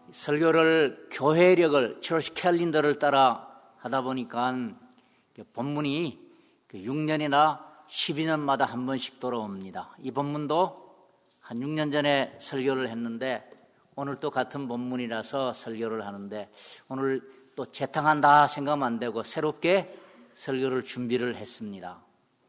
설교를 교회력을 처치 캘린더를 따라 하다 보니까 본문이 6년이나 12년마다 한 번씩 돌아옵니다. 이 본문도 한 6년 전에 설교를 했는데 오늘 또 같은 본문이라서 설교를 하는데 오늘 또 재탕한다 생각하면 안 되고 새롭게 설교를 준비를 했습니다.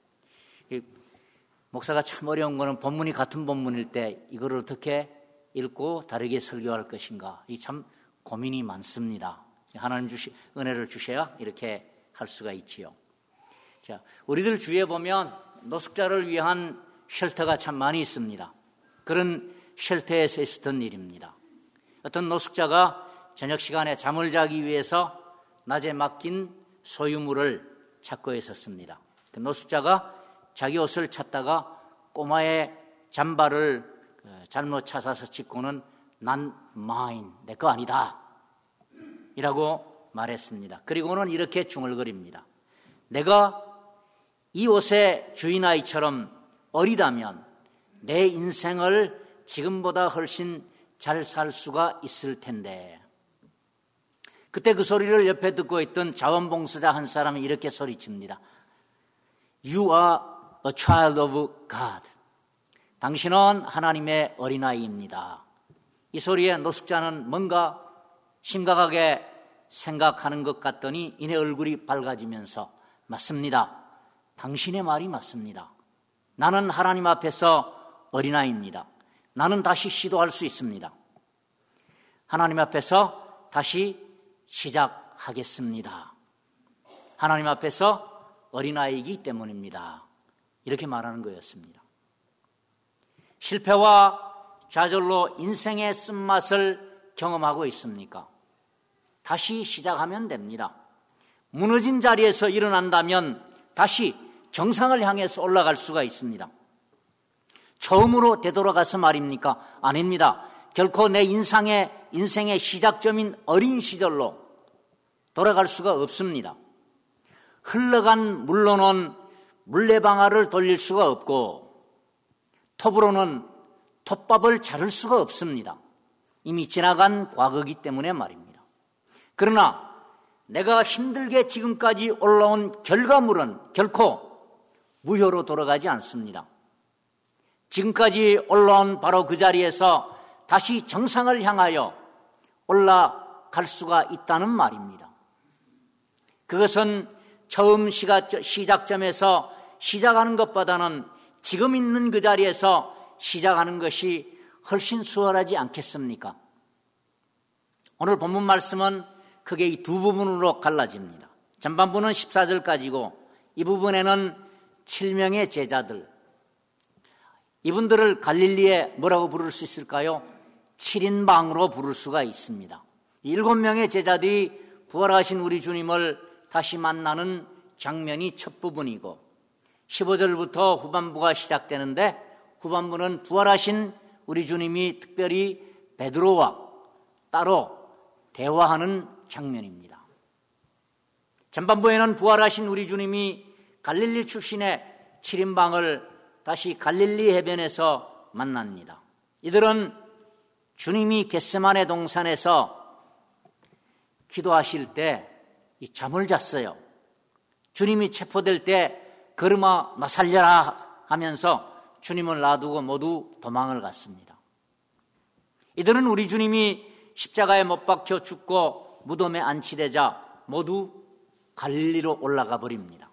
목사가 참 어려운 거는 본문이 같은 본문일 때 이거를 어떻게 읽고 다르게 설교할 것인가, 이 참 고민이 많습니다. 하나님 은혜를 주셔야 이렇게 할 수가 있지요. 자, 우리들 주위에 보면 노숙자를 위한 쉘터가 참 많이 있습니다. 그런 쉘터에서 있었던 일입니다. 어떤 노숙자가 저녁 시간에 잠을 자기 위해서 낮에 맡긴 소유물을 찾고 있었습니다. 그 노숙자가 자기 옷을 찾다가 꼬마의 잠바를 잘못 찾아서 짚고는 난 mine, 내 거 아니다 이라고 말했습니다. 그리고는 이렇게 중얼거립니다. 내가 이 옷의 주인 아이처럼 어리다면 내 인생을 지금보다 훨씬 잘 살 수가 있을 텐데. 그때 그 소리를 옆에 듣고 있던 자원봉사자 한 사람이 이렇게 소리칩니다. You are a child of God. 당신은 하나님의 어린아이입니다. 이 소리에 노숙자는 뭔가 심각하게 생각하는 것 같더니 이내 얼굴이 밝아지면서 맞습니다. 당신의 말이 맞습니다. 나는 하나님 앞에서 어린아이입니다. 나는 다시 시도할 수 있습니다. 하나님 앞에서 다시 시작하겠습니다. 하나님 앞에서 어린아이이기 때문입니다. 이렇게 말하는 거였습니다. 실패와 좌절로 인생의 쓴맛을 경험하고 있습니까? 다시 시작하면 됩니다. 무너진 자리에서 일어난다면 다시 정상을 향해서 올라갈 수가 있습니다. 처음으로 되돌아가서 말입니까? 아닙니다. 결코 내 인생의 시작점인 어린 시절로 돌아갈 수가 없습니다. 흘러간 물로는 물레방아를 돌릴 수가 없고 톱으로는 톱밥을 자를 수가 없습니다. 이미 지나간 과거이기 때문에 말입니다. 그러나 내가 힘들게 지금까지 올라온 결과물은 결코 무효로 돌아가지 않습니다. 지금까지 올라온 바로 그 자리에서 다시 정상을 향하여 올라갈 수가 있다는 말입니다. 그것은 처음 시작점에서 시작하는 것보다는 지금 있는 그 자리에서 시작하는 것이 훨씬 수월하지 않겠습니까? 오늘 본문 말씀은 크게 이 두 부분으로 갈라집니다. 전반부는 14절까지고 이 부분에는 7명의 제자들, 이분들을 갈릴리에 뭐라고 부를 수 있을까요? 7인방으로 부를 수가 있습니다. 7명의 제자들이 부활하신 우리 주님을 다시 만나는 장면이 첫 부분이고 15절부터 후반부가 시작되는데 후반부는 부활하신 우리 주님이 특별히 베드로와 따로 대화하는 장면입니다. 전반부에는 부활하신 우리 주님이 갈릴리 출신의 7인방을 다시 갈릴리 해변에서 만납니다. 이들은 주님이 겟세마네 동산에서 기도하실 때 잠을 잤어요. 주님이 체포될 때 걸음아 나 살려라 하면서 주님을 놔두고 모두 도망을 갔습니다. 이들은 우리 주님이 십자가에 못 박혀 죽고 무덤에 안치되자 모두 갈릴리로 올라가 버립니다.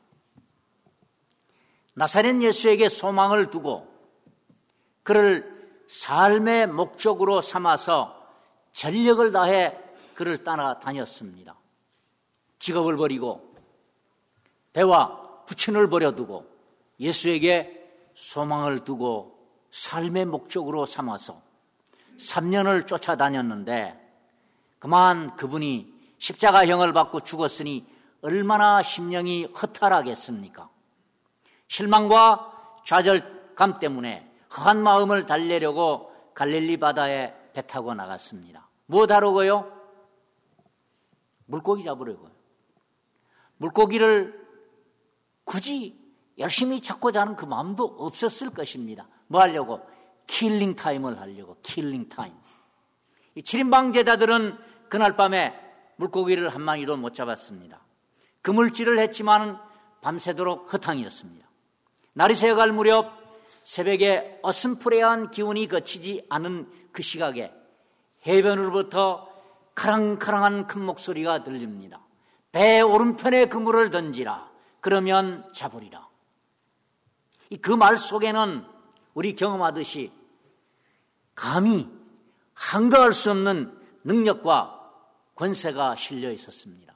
나사렛 예수에게 소망을 두고 그를 삶의 목적으로 삼아서 전력을 다해 그를 따라다녔습니다. 직업을 버리고 배와 부친을 버려두고 예수에게 소망을 두고 삶의 목적으로 삼아서 3년을 쫓아다녔는데 그만 그분이 십자가형을 받고 죽었으니 얼마나 심령이 허탈하겠습니까? 실망과 좌절감 때문에 허한 마음을 달래려고 갈릴리 바다에 배 타고 나갔습니다. 무엇 하려고요? 물고기 잡으려고요. 물고기를 굳이 열심히 찾고자 하는 그 마음도 없었을 것입니다. 뭐 하려고? 킬링 타임을 하려고. 킬링 타임. 이 7인방 제자들은 그날 밤에 물고기를 한 마리도 못 잡았습니다. 그물질을 했지만 밤새도록 허탕이었습니다. 날이 새어갈 무렵 새벽에 어슴푸레한 기운이 거치지 않은 그 시각에 해변으로부터 카랑카랑한 큰 목소리가 들립니다. 배 오른편에 그물을 던지라. 그러면 잡으리라. 그 말 속에는 우리 경험하듯이 감히 한가할 수 없는 능력과 권세가 실려 있었습니다.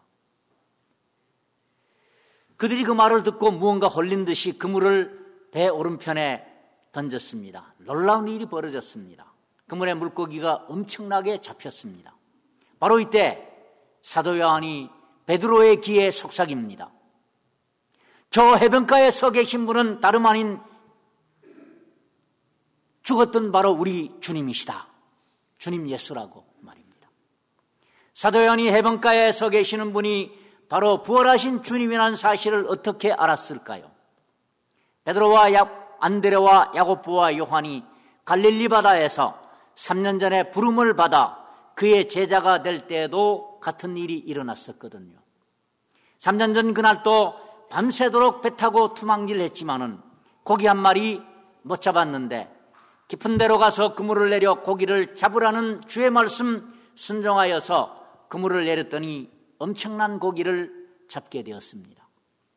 그들이 그 말을 듣고 무언가 홀린 듯이 그물을 배 오른편에 던졌습니다. 놀라운 일이 벌어졌습니다. 그물에 물고기가 엄청나게 잡혔습니다. 바로 이때 사도 요한이 베드로의 귀에 속삭입니다. 저 해변가에 서 계신 분은 다름 아닌 죽었던 바로 우리 주님이시다. 주님 예수라고 말입니다. 사도 요한이 해변가에 서 계시는 분이 바로 부활하신 주님이라는 사실을 어떻게 알았을까요? 베드로와 안드레와 야고보와 요한이 갈릴리 바다에서 3년 전에 부름을 받아 그의 제자가 될 때에도 같은 일이 일어났었거든요. 3년 전 그날도 밤새도록 배 타고 투망질했지만은 고기 한 마리 못 잡았는데 깊은 데로 가서 그물을 내려 고기를 잡으라는 주의 말씀 순종하여서 그물을 내렸더니 엄청난 고기를 잡게 되었습니다.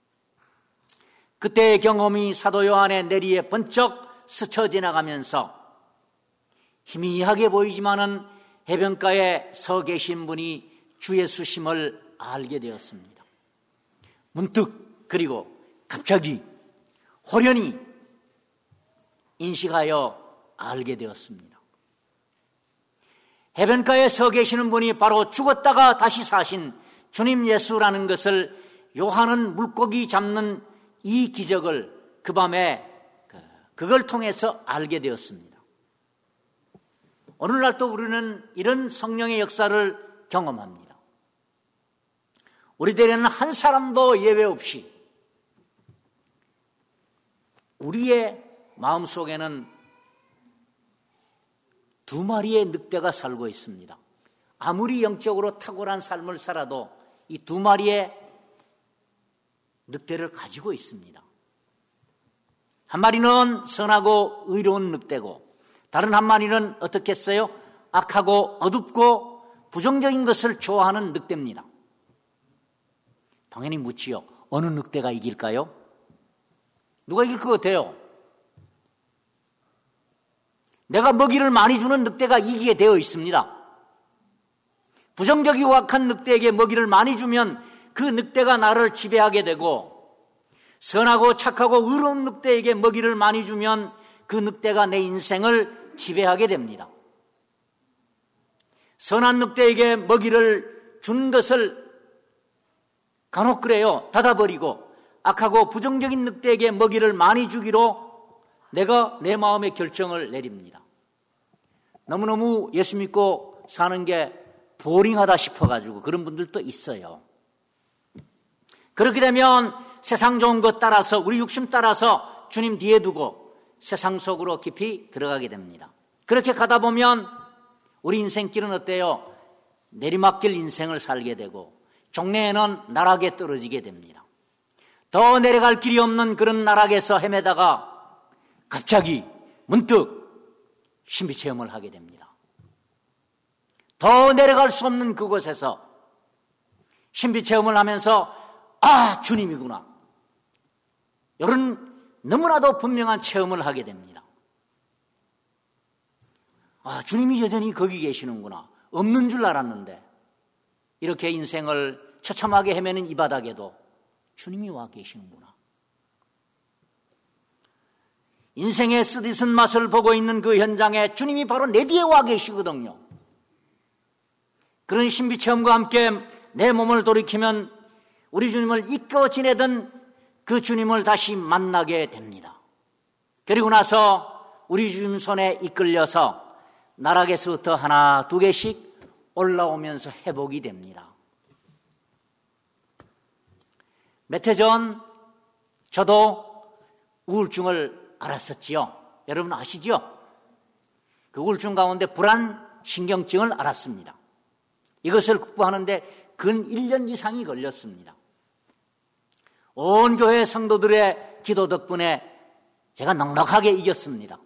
그때의 경험이 사도 요한의 내리에 번쩍 스쳐 지나가면서 희미하게 보이지만은 해변가에 서 계신 분이 주 예수심을 알게 되었습니다. 문득 그리고 갑자기 호련히 인식하여 알게 되었습니다. 해변가에 서 계시는 분이 바로 죽었다가 다시 사신 주님 예수라는 것을 요한은 물고기 잡는 이 기적을 그 밤에 그걸 통해서 알게 되었습니다. 오늘날도 우리는 이런 성령의 역사를 경험합니다. 우리들에는 한 사람도 예외 없이 우리의 마음속에는 두 마리의 늑대가 살고 있습니다. 아무리 영적으로 탁월한 삶을 살아도 이 두 마리의 늑대를 가지고 있습니다. 한 마리는 선하고 의로운 늑대고 다른 한 마리는 어떻게 했어요? 악하고 어둡고 부정적인 것을 좋아하는 늑대입니다. 당연히 묻지요. 어느 늑대가 이길까요? 누가 이길 것 같아요? 내가 먹이를 많이 주는 늑대가 이기게 되어 있습니다. 부정적이고 악한 늑대에게 먹이를 많이 주면 그 늑대가 나를 지배하게 되고 선하고 착하고 의로운 늑대에게 먹이를 많이 주면 그 늑대가 내 인생을 지배하게 됩니다. 선한 늑대에게 먹이를 주는 것을 간혹 그래요. 닫아버리고 악하고 부정적인 늑대에게 먹이를 많이 주기로 내가 내 마음의 결정을 내립니다. 너무너무 예수 믿고 사는 게 보링하다 싶어가지고 그런 분들도 있어요. 그렇게 되면 세상 좋은 것 따라서 우리 욕심 따라서 주님 뒤에 두고 세상 속으로 깊이 들어가게 됩니다. 그렇게 가다 보면 우리 인생길은 어때요? 내리막길 인생을 살게 되고 종래에는 나락에 떨어지게 됩니다. 더 내려갈 길이 없는 그런 나락에서 헤매다가 갑자기 문득 신비체험을 하게 됩니다. 더 내려갈 수 없는 그곳에서 신비체험을 하면서 아, 주님이구나. 이런 너무나도 분명한 체험을 하게 됩니다. 아, 주님이 여전히 거기 계시는구나. 없는 줄 알았는데 이렇게 인생을 처참하게 헤매는 이 바닥에도 주님이 와 계시는구나. 인생의 쓰디쓴 맛을 보고 있는 그 현장에 주님이 바로 내 뒤에 와 계시거든요. 그런 신비체험과 함께 내 몸을 돌이키면 우리 주님을 잊고 지내던 그 주님을 다시 만나게 됩니다. 그리고 나서 우리 주님 손에 이끌려서 나락에서부터 하나 두 개씩 올라오면서 회복이 됩니다. 몇 해 전 저도 우울증을 앓았었지요. 여러분 아시죠? 그 우울증 가운데 불안 신경증을 앓았습니다. 이것을 극복하는데 근 1년 이상이 걸렸습니다. 온 교회 성도들의 기도 덕분에 제가 넉넉하게 이겼습니다.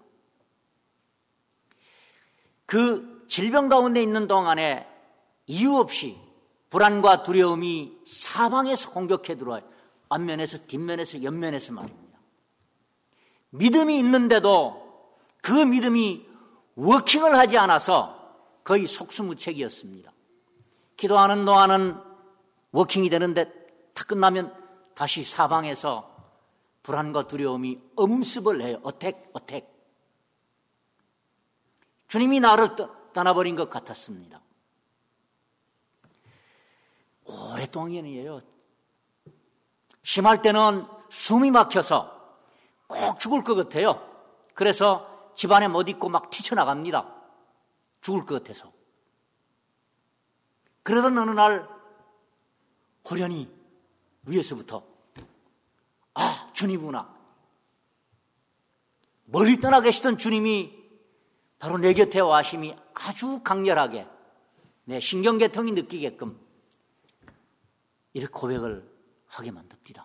그 질병 가운데 있는 동안에 이유 없이 불안과 두려움이 사방에서 공격해 들어와요. 앞면에서 뒷면에서 옆면에서 말입니다. 믿음이 있는데도 그 믿음이 워킹을 하지 않아서 거의 속수무책이었습니다. 기도하는 동안은 워킹이 되는데 다 끝나면 다시 사방에서 불안과 두려움이 엄습을 해요. 어택. 주님이 나를 떠나버린 것 같았습니다. 오랫동안이에요. 심할 때는 숨이 막혀서 꼭 죽을 것 같아요. 그래서 집안에 못 있고 막 튀쳐나갑니다. 죽을 것 같아서. 그러던 어느 날 호련히 위에서부터 주님이구나. 멀리 떠나 계시던 주님이 바로 내 곁에 와심이 아주 강렬하게 내 신경계통이 느끼게끔 이렇게 고백을 하게 만듭니다.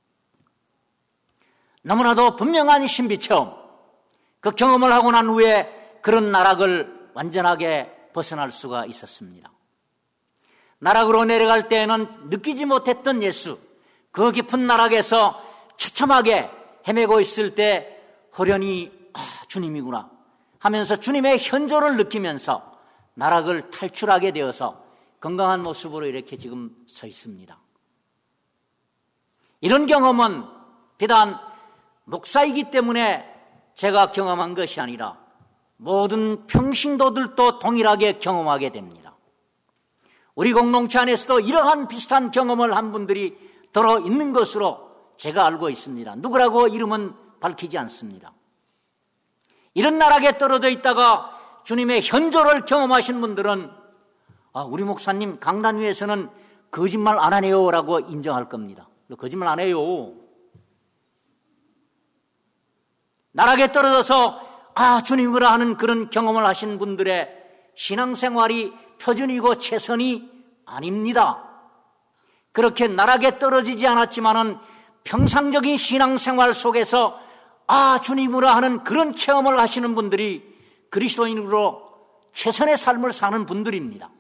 너무나도 분명한 신비체험, 그 경험을 하고 난 후에 그런 나락을 완전하게 벗어날 수가 있었습니다. 나락으로 내려갈 때에는 느끼지 못했던 예수, 그 깊은 나락에서 처참하게 헤매고 있을 때 호련히 주님이구나 하면서 주님의 현존을 느끼면서 나락을 탈출하게 되어서 건강한 모습으로 이렇게 지금 서 있습니다. 이런 경험은 비단 목사이기 때문에 제가 경험한 것이 아니라 모든 평신도들도 동일하게 경험하게 됩니다. 우리 공동체 안에서도 이러한 비슷한 경험을 한 분들이 들어 있는 것으로 제가 알고 있습니다. 누구라고 이름은 밝히지 않습니다. 이런 나락에 떨어져 있다가 주님의 현존을 경험하신 분들은 우리 목사님 강단 위에서는 거짓말 안 하네요 라고 인정할 겁니다. 거짓말 안 해요. 나락에 떨어져서 주님이라 하는 그런 경험을 하신 분들의 신앙생활이 표준이고 최선이 아닙니다. 그렇게 나락에 떨어지지 않았지만은 평상적인 신앙생활 속에서 주님이라 하는 그런 체험을 하시는 분들이 그리스도인으로 최선의 삶을 사는 분들입니다.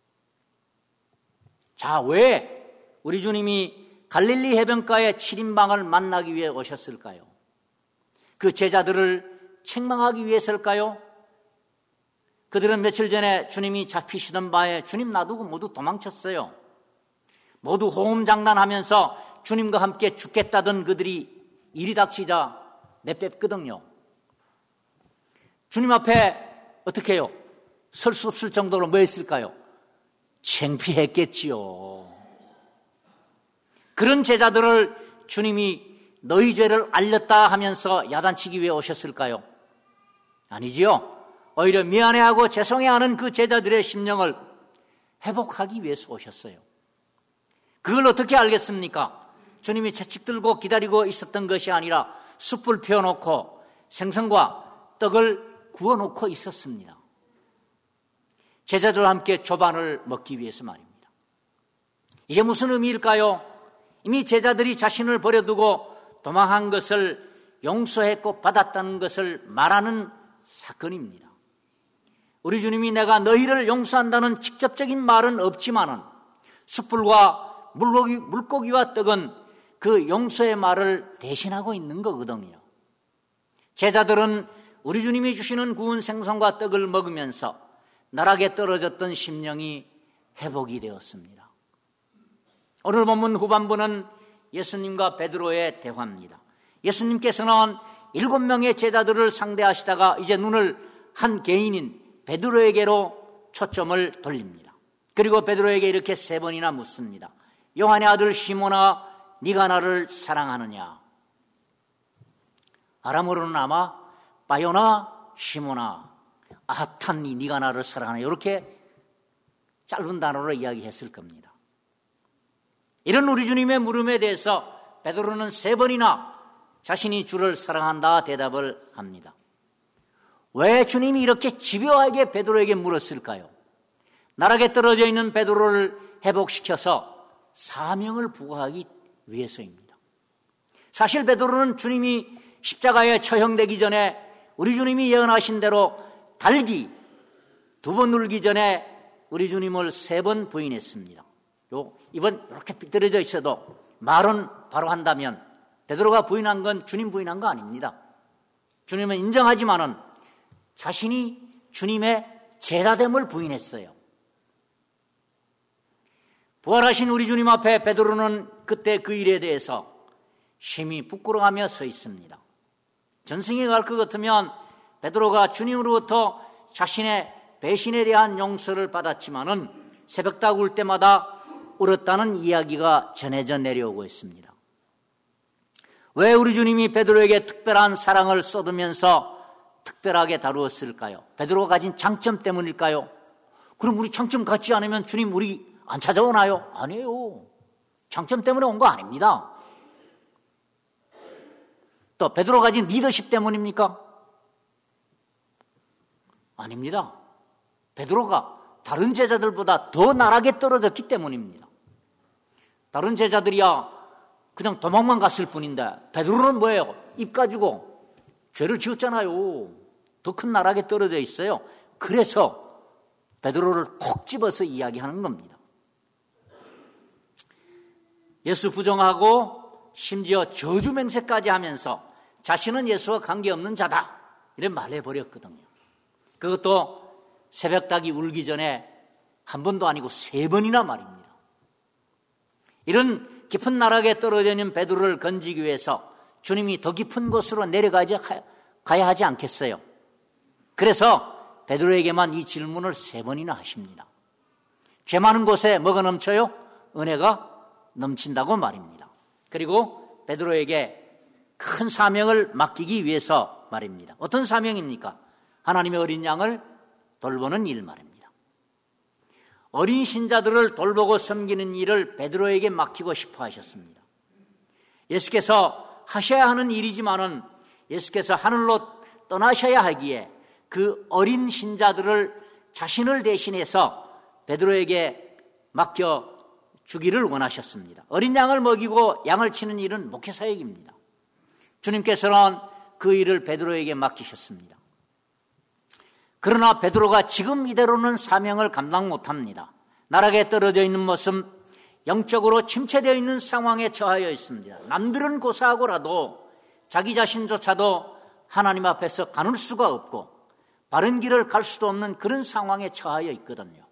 자, 왜 우리 주님이 갈릴리 해변가의 7인방을 만나기 위해 오셨을까요? 그 제자들을 책망하기 위해서일까요? 그들은 며칠 전에 주님이 잡히시던 바에 주님 놔두고 모두 도망쳤어요. 모두 호흡장난하면서 주님과 함께 죽겠다던 그들이 일이 닥치자 내뺐거든요. 주님 앞에 어떻게 해요? 설 수 없을 정도로 뭐 했을까요? 창피했겠지요. 그런 제자들을 주님이 너희 죄를 알렸다 하면서 야단치기 위해 오셨을까요? 아니지요. 오히려 미안해하고 죄송해하는 그 제자들의 심령을 회복하기 위해서 오셨어요. 그걸 어떻게 알겠습니까? 주님이 채찍 들고 기다리고 있었던 것이 아니라 숯불 피워놓고 생선과 떡을 구워놓고 있었습니다. 제자들과 함께 조반을 먹기 위해서 말입니다. 이게 무슨 의미일까요? 이미 제자들이 자신을 버려두고 도망한 것을 용서했고 받았다는 것을 말하는 사건입니다. 우리 주님이 내가 너희를 용서한다는 직접적인 말은 없지만은 숯불과 물고기와 떡은 그 용서의 말을 대신하고 있는 거거든요. 제자들은 우리 주님이 주시는 구운 생선과 떡을 먹으면서 나락에 떨어졌던 심령이 회복이 되었습니다. 오늘 본문 후반부는 예수님과 베드로의 대화입니다. 예수님께서는 7명의 제자들을 상대하시다가 이제 눈을 한 개인인 베드로에게로 초점을 돌립니다. 그리고 베드로에게 이렇게 3번이나 묻습니다. 요한의 아들 시몬아, 네가 나를 사랑하느냐? 아람어로는 아마 바요나 시몬아, 아합탄니 네가 나를 사랑하느냐? 이렇게 짧은 단어로 이야기했을 겁니다. 이런 우리 주님의 물음에 대해서 베드로는 3번이나 자신이 주를 사랑한다 대답을 합니다. 왜 주님이 이렇게 집요하게 베드로에게 물었을까요? 나락에 떨어져 있는 베드로를 회복시켜서 사명을 부과하기 위해서입니다. 사실 베드로는 주님이 십자가에 처형되기 전에 우리 주님이 예언하신 대로 달기 2번 울기 전에 우리 주님을 3번 부인했습니다. 이번 이렇게 삐뚤어져 있어도 말은 바로 한다면 베드로가 부인한 건 주님 부인한 거 아닙니다. 주님은 인정하지만은 자신이 주님의 제자됨을 부인했어요. 부활하신 우리 주님 앞에 베드로는 그때 그 일에 대해서 심히 부끄러워하며 서 있습니다. 전승에 갈 것 같으면 베드로가 주님으로부터 자신의 배신에 대한 용서를 받았지만은 새벽닭 울 때마다 울었다는 이야기가 전해져 내려오고 있습니다. 왜 우리 주님이 베드로에게 특별한 사랑을 쏟으면서 특별하게 다루었을까요? 베드로가 가진 장점 때문일까요? 그럼 우리 장점 갖지 않으면 주님 우리 안 찾아오나요? 아니에요. 장점 때문에 온 거 아닙니다. 또 베드로 가진 리더십 때문입니까? 아닙니다. 베드로가 다른 제자들보다 더 나락에 떨어졌기 때문입니다. 다른 제자들이야 그냥 도망만 갔을 뿐인데 베드로는 뭐예요? 입 가지고 죄를 지었잖아요. 더 큰 나락에 떨어져 있어요. 그래서 베드로를 콕 집어서 이야기하는 겁니다. 예수 부정하고 심지어 저주맹세까지 하면서 자신은 예수와 관계없는 자다 이런 말을 해버렸거든요. 그것도 새벽닭이 울기 전에 한 번도 아니고 3번이나 말입니다. 이런 깊은 나락에 떨어져 있는 베드로를 건지기 위해서 주님이 더 깊은 곳으로 가야 하지 않겠어요? 그래서 베드로에게만 이 질문을 3번이나 하십니다. 죄 많은 곳에 뭐가 넘쳐요? 은혜가 넘친다고 말입니다. 그리고 베드로에게 큰 사명을 맡기기 위해서 말입니다. 어떤 사명입니까? 하나님의 어린 양을 돌보는 일 말입니다. 어린 신자들을 돌보고 섬기는 일을 베드로에게 맡기고 싶어 하셨습니다. 예수께서 하셔야 하는 일이지만은 예수께서 하늘로 떠나셔야 하기에 그 어린 신자들을 자신을 대신해서 베드로에게 맡겨 주기를 원하셨습니다. 어린 양을 먹이고 양을 치는 일은 목회사역입니다. 주님께서는 그 일을 베드로에게 맡기셨습니다. 그러나 베드로가 지금 이대로는 사명을 감당 못합니다. 나락에 떨어져 있는 모습, 영적으로 침체되어 있는 상황에 처하여 있습니다. 남들은 고사하고라도 자기 자신조차도 하나님 앞에서 가눌 수가 없고 바른 길을 갈 수도 없는 그런 상황에 처하여 있거든요.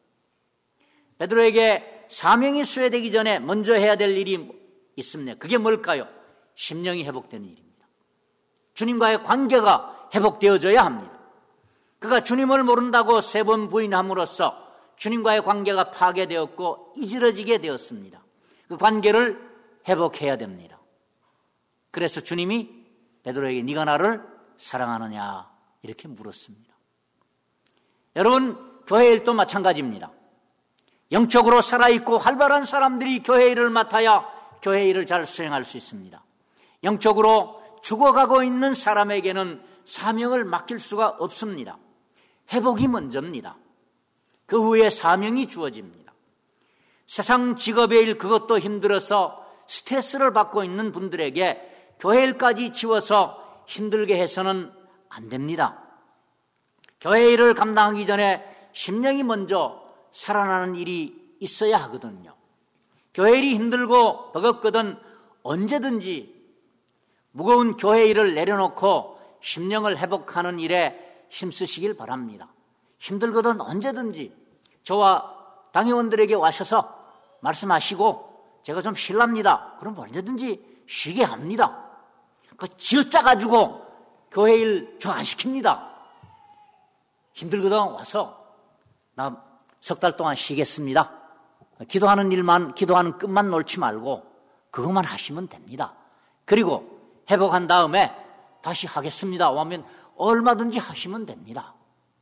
베드로에게 사명이 수여되기 전에 먼저 해야 될 일이 있습니다. 그게 뭘까요? 심령이 회복되는 일입니다. 주님과의 관계가 회복되어져야 합니다. 그가 주님을 모른다고 3번 부인함으로써 주님과의 관계가 파괴되었고 이지러지게 되었습니다. 그 관계를 회복해야 됩니다. 그래서 주님이 베드로에게 네가 나를 사랑하느냐 이렇게 물었습니다. 여러분, 교회 일도 마찬가지입니다. 영적으로 살아있고 활발한 사람들이 교회 일을 맡아야 교회 일을 잘 수행할 수 있습니다. 영적으로 죽어가고 있는 사람에게는 사명을 맡길 수가 없습니다. 회복이 먼저입니다. 그 후에 사명이 주어집니다. 세상 직업의 일 그것도 힘들어서 스트레스를 받고 있는 분들에게 교회 일까지 지워서 힘들게 해서는 안 됩니다. 교회 일을 감당하기 전에 심령이 먼저 살아나는 일이 있어야 하거든요. 교회 일이 힘들고 버겁거든 언제든지 무거운 교회 일을 내려놓고 심령을 회복하는 일에 힘쓰시길 바랍니다. 힘들거든 언제든지 저와 당회원들에게 와셔서 말씀하시고 제가 좀 실랍니다. 그럼 언제든지 쉬게 합니다. 그 지어짜가지고 교회 일 저 안 시킵니다. 힘들거든 와서 나 석 달 동안 쉬겠습니다. 기도하는 일만, 기도하는 끝만 놓지 말고 그것만 하시면 됩니다. 그리고 회복한 다음에 다시 하겠습니다. 하면 얼마든지 하시면 됩니다.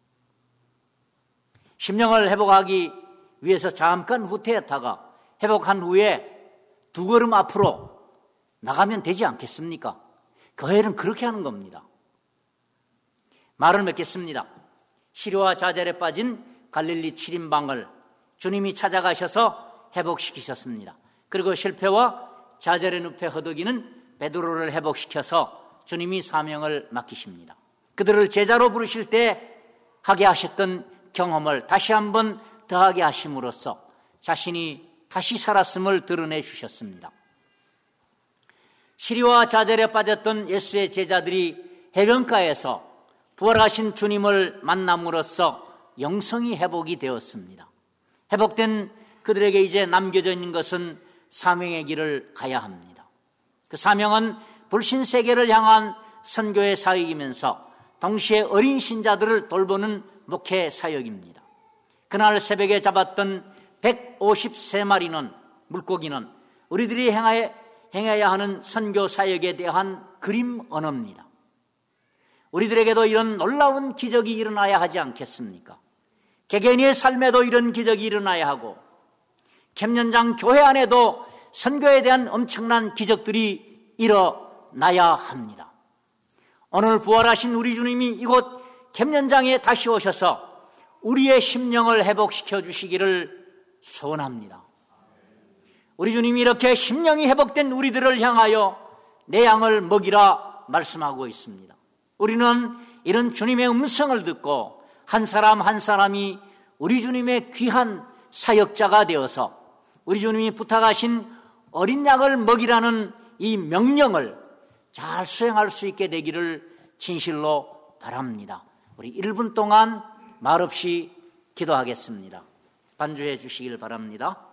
심령을 회복하기 위해서 잠깐 후퇴했다가 회복한 후에 2걸음 앞으로 나가면 되지 않겠습니까? 교회는 그렇게 하는 겁니다. 말을 맺겠습니다. 시리와 자젤에 빠진 갈릴리 7인방을 주님이 찾아가셔서 회복시키셨습니다. 그리고 실패와 자젤의 늪에 허덕이는 베드로를 회복시켜서 주님이 사명을 맡기십니다. 그들을 제자로 부르실 때 하게 하셨던 경험을 다시 한번 더하게 하심으로써 자신이 다시 살았음을 드러내 주셨습니다. 시리와 자젤에 빠졌던 예수의 제자들이 해변가에서 부활하신 주님을 만남으로써 영성이 회복이 되었습니다. 회복된 그들에게 이제 남겨져 있는 것은 사명의 길을 가야 합니다. 그 사명은 불신세계를 향한 선교의 사역이면서 동시에 어린 신자들을 돌보는 목회 사역입니다. 그날 새벽에 잡았던 153마리는 물고기는 우리들이 행해야 하는 선교 사역에 대한 그림 언어입니다. 우리들에게도 이런 놀라운 기적이 일어나야 하지 않겠습니까? 개개인의 삶에도 이런 기적이 일어나야 하고 캠년장 교회 안에도 선교에 대한 엄청난 기적들이 일어나야 합니다. 오늘 부활하신 우리 주님이 이곳 캠년장에 다시 오셔서 우리의 심령을 회복시켜 주시기를 소원합니다. 우리 주님이 이렇게 심령이 회복된 우리들을 향하여 내 양을 먹이라 말씀하고 있습니다. 우리는 이런 주님의 음성을 듣고 한 사람 한 사람이 우리 주님의 귀한 사역자가 되어서 우리 주님이 부탁하신 어린 양을 먹이라는 이 명령을 잘 수행할 수 있게 되기를 진실로 바랍니다. 우리 1분 동안 말없이 기도하겠습니다. 반주해 주시길 바랍니다.